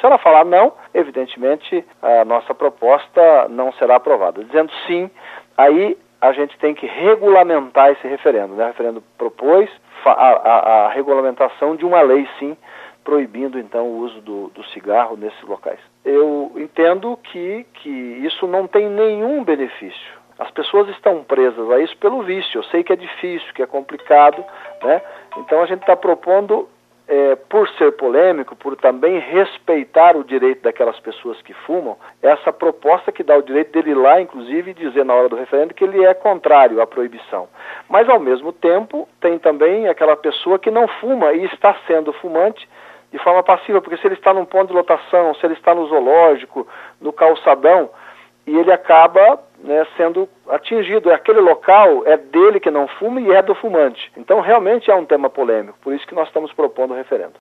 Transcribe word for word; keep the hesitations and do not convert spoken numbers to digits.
Se ela falar não, evidentemente a nossa proposta não será aprovada. Dizendo sim, aí a gente tem que regulamentar esse referendo, né? O referendo propôs a, a, a regulamentação de uma lei, sim, proibindo então o uso do, do cigarro nesses locais. Eu entendo que, que isso não tem nenhum benefício. As pessoas estão presas a isso pelo vício. Eu sei que é difícil, que é complicado, né? Então a gente está propondo, é, por ser polêmico, por também respeitar o direito daquelas pessoas que fumam, essa proposta que dá o direito dele ir lá, inclusive, dizer na hora do referendo que ele é contrário à proibição. Mas, ao mesmo tempo, tem também aquela pessoa que não fuma e está sendo fumante de forma passiva, porque se ele está num ponto de lotação, se ele está no zoológico, no calçadão, e ele acaba, né, sendo atingido. Aquele local é dele que não fuma e é do fumante. Então, realmente é um tema polêmico. Por isso que nós estamos propondo o referendo.